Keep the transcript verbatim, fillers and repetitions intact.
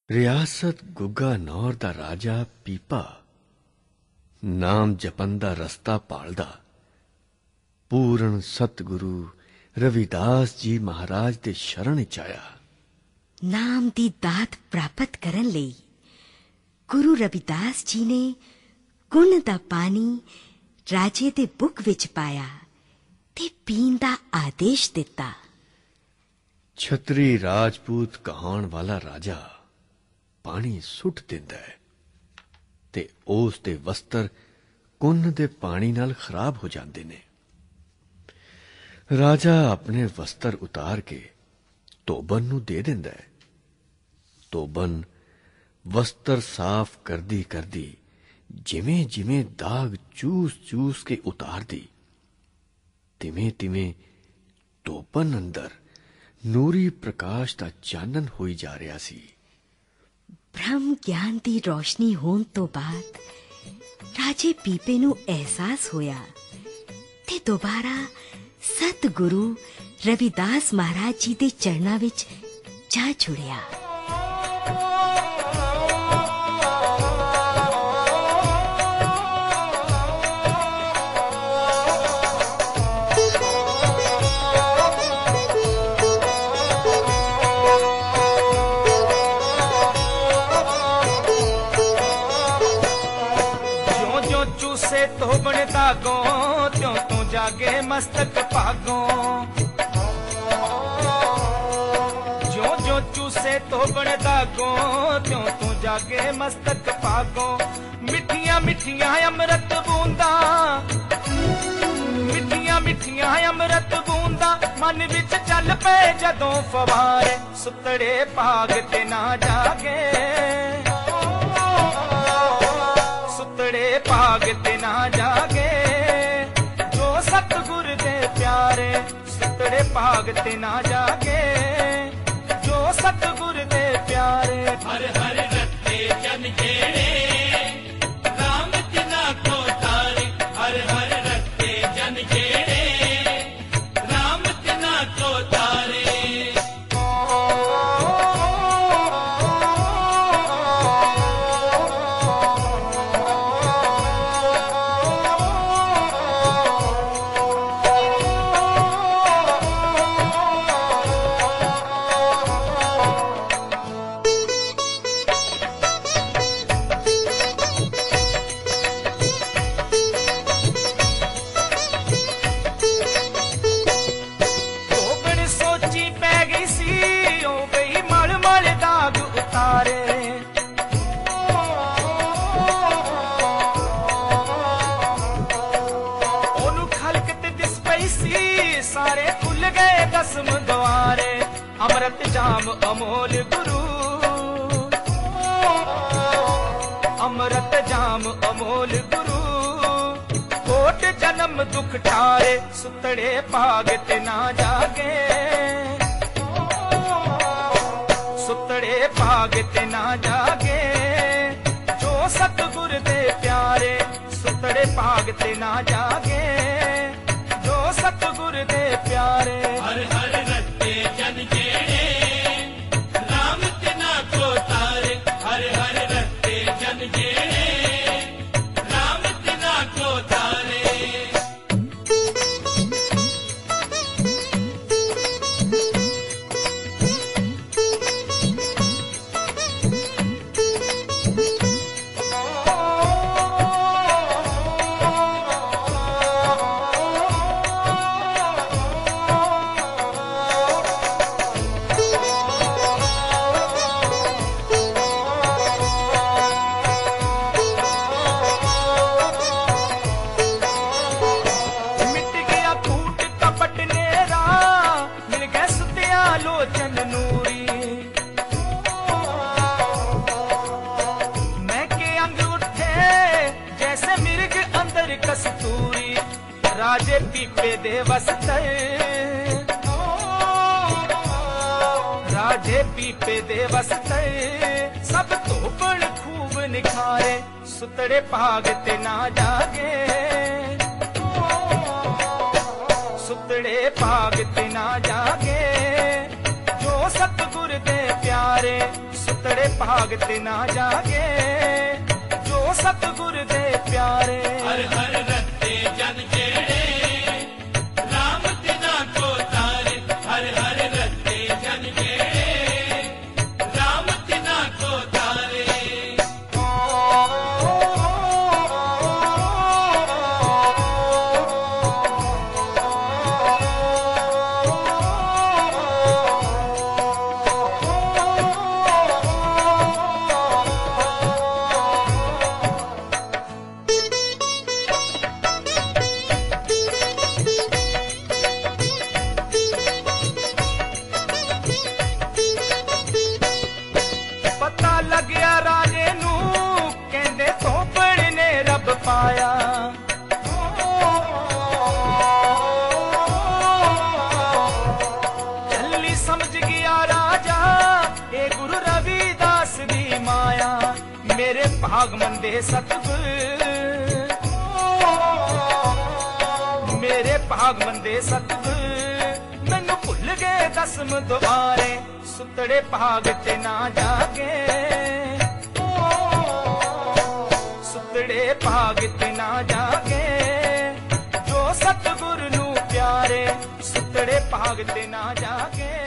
रियासत गुग्गा नौर दा राजा पीपा नाम जपन दा रस्ता पालदा पूर्ण सतगुरु रविदास जी महाराज दे शरण विच आया। नाम दी दात प्राप्त करन लई गुरु रविदास जी ने गुण दा पानी राजे दे बुक विच पाया ते पीन दा आदेश दिता। छतरी राजपूत कहाण वाला राजा पानी सुट दिंदा है ते उस दे वस्त्र कुन दे पानी नाल खराब हो जांदे ने। राजा अपने वस्त्र उतार के धोबन नू दे दिंदा है। धोबन वस्त्र साफ करदी करदी जिमें जिमें दाग चूस चूस के उतार दी तिवें तिवें धोबन अंदर नूरी प्रकाश दा चानन होई जा रहा सी। ब्रह्म ज्ञान दी रोशनी होने तो बाद राजे पीपे नू एहसास होया ते दोबारा सतगुरु रविदास महाराज जी दे चरणा विच जा छुड़िया। धोबन दागो त्यों तू जागे मस्तक भागो, जो जो चूसे धोबन दागो त्यों तू जागे मस्तक भागो। मिठिया मिठिया अमृत बूंदा, मिठिया मिठिया अमृत बूंदा मन विच चल पे जदों फवारे सुतड़े भाग ते ना जागे, सुतड़े भाग ते ना जागे जो सतगुर दे प्यारे। सुतड़े भाग ते ना जागे जो सतगुर दे प्यारे। हर हर रत्ते जन जेड़े राम तिना को तारे, हर हर रत्ते जन जेड़े राम तिना को तारे। सारे खुल गए दसम द्वारे अमृत जाम अमोल गुरु, अमृत जाम अमोल गुरु। कोट जन्म दुख ठारे सुतड़े भाग ते ना जागे, सुतड़े भाग ते ना जागे जो सतगुर दे प्यारे। सुतड़े भाग ते ना जागे जो सतगुर दे प्यारे। हर हर रत्ते जन जेड़े राम तिना को तारे, हर हर रत्ते जन जेड़े राम तिना को तारे। कस्तूरी राजे पीपे दे वस्ते, राजे पीपे दे वस्ते सब धोबन खूब निखारे। सुतड़े भाग ते ना जागे, सुतड़े भाग ते ना जागे जो सतगुर दे प्यारे। सुतड़े सुतड़े भाग ते ना जागे जो सतगुर दे प्यारे। हर हर रत्ते जन जेड़े राम तिना को तारे, हर हर रत्ते जन जेड़े राम तिना को तारे। पाया जल्दी समझ गया राजा ए गुरु रविदास दी माया। मेरे भाग मंदे सतगुर, मेरे भाग मंदे सतगुर मैनू भुल गए दसम दुआरे। सुतड़े भाग ते ना जागे सुतड़े भाग ते ना जागे जो सतगुर नू प्यारे। सुतड़े भाग ते ना जागे